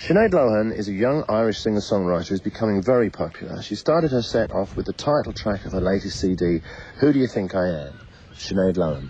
Sinead Lohan is a young Irish singer-songwriter who's becoming very popular. She started her set off with the title track of her latest CD, Who Do You Think I Am? Sinead Lohan.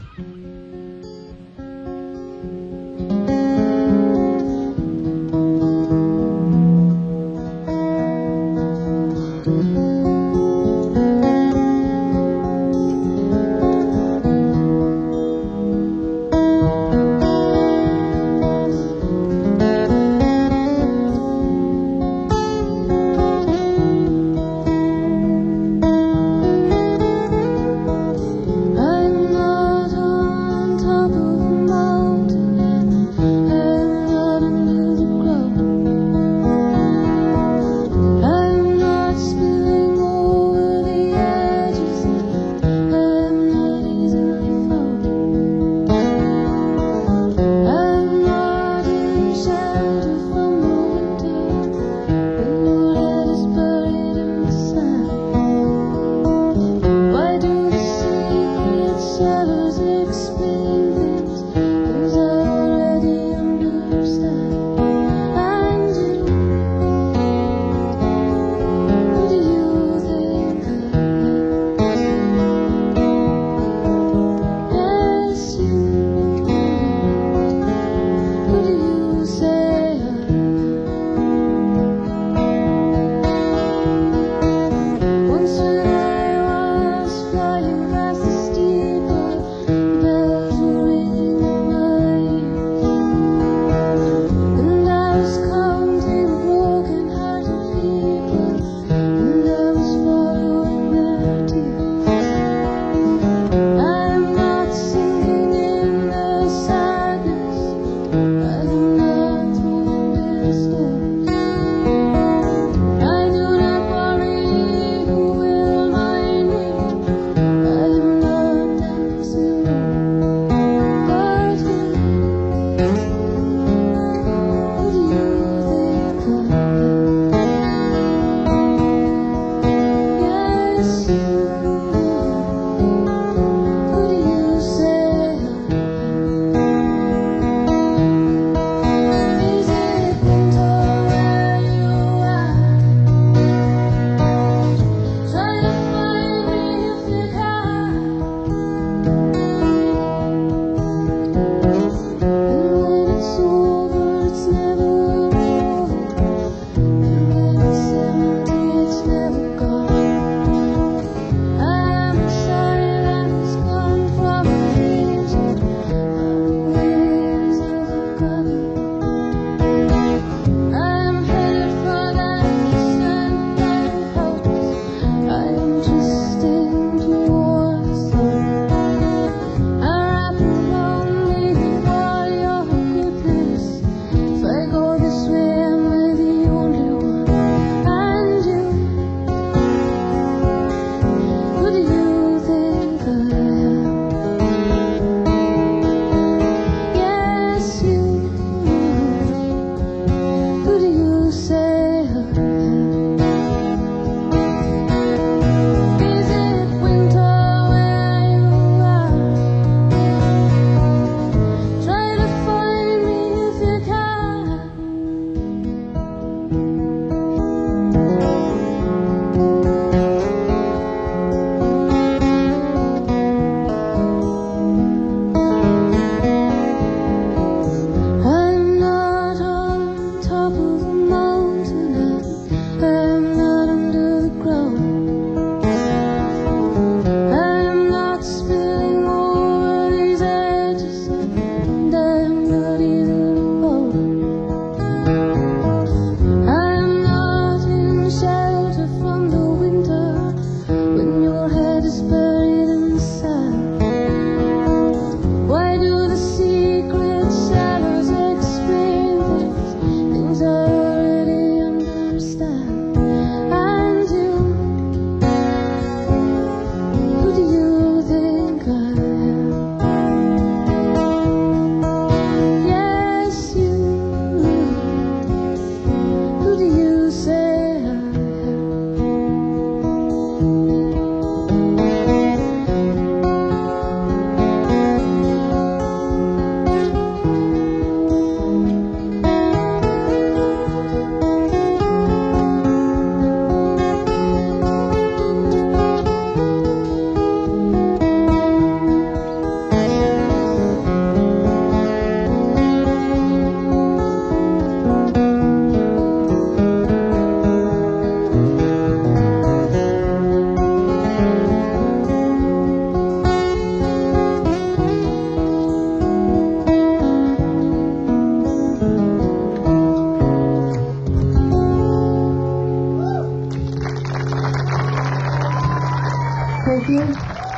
you.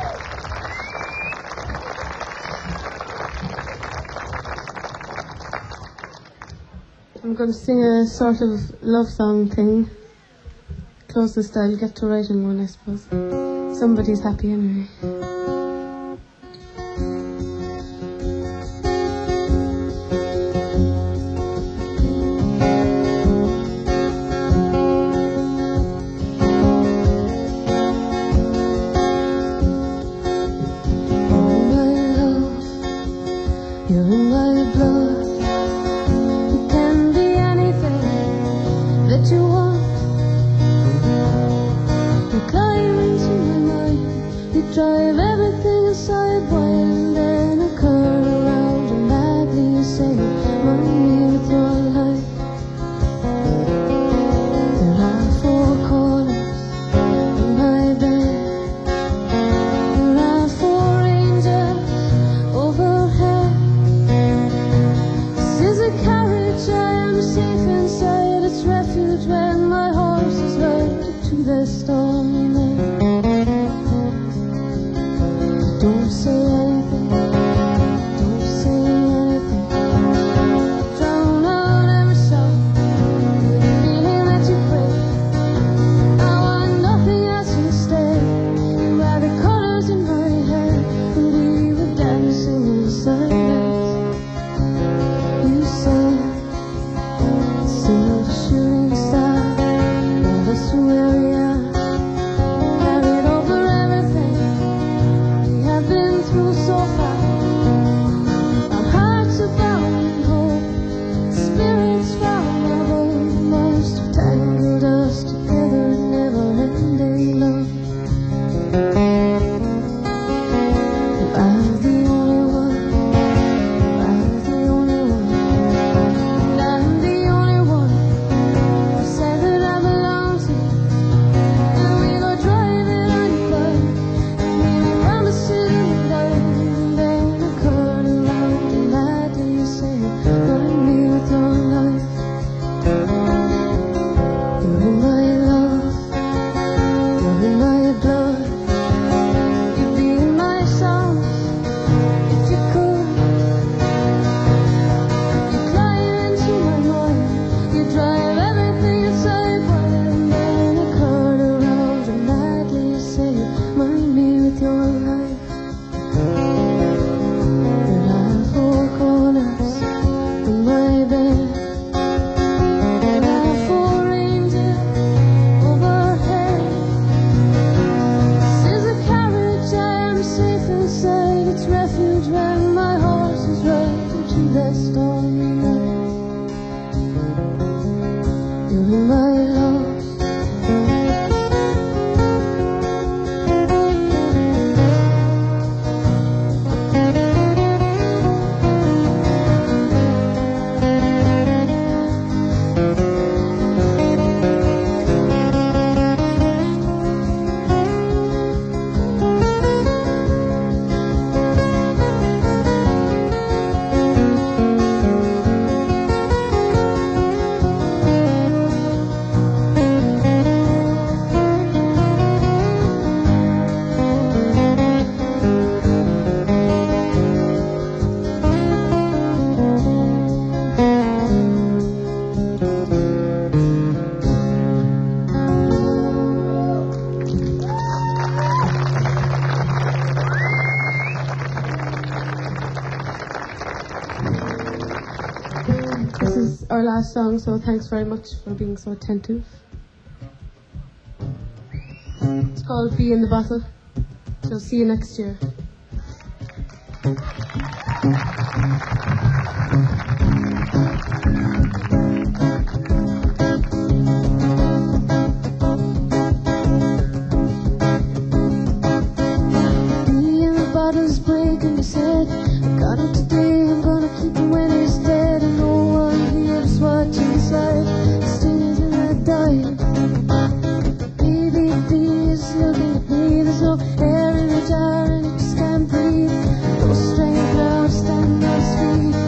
I'm going to sing a sort of love song thing. Closest I'll get to writing one, I suppose. Somebody's Happy anyway. Drive everything aside while then I curl around and madly you say, remind me with your life. There are four corners in my bed. There are four angels overhead. This is a carriage, I am safe inside its refuge when my horse is led to the stormy night. Don't say anything, don't say anything. Drown out every sound with the feeling that you crave. I want nothing else instead. You are the colors in my head, and we were dancing in the silence. You said, silver shooting star, love us to where we are. Carried over everything I've been through so far. Our hearts are bound in hope, spirits found our home. Must have tangled us together in never-ending love. You are the only one, you are the only one, and I'm the only one who said that I belong to you. And we go driving on your bike, maybe promises and then I curl around and madly you say, remind me with your life. You're in my love, you're in my blood. You'd be in my songs if you could. You climb into my mind, you drive everything inside and then I curl around and madly you say, remind me with your life. There are four corners in my bed. There are four angels overhead. This is a carriage, I am safe inside its refuge when my horse is rode into the stormy night. You're in my love. This is our last song, so thanks very much for being so attentive. It's called Bee in the Bottle. So see you next year. Bee in the bottle's breaking his head. I got him today, I'm gonna keep him when he's dead. And no one here is watching his life. Stays in that diet. Baby bee is looking at me. There's no air in the jar and he just can't breathe. No strength now to stand on his feet.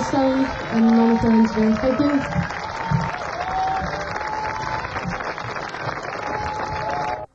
song and Mama Down today. Thank you.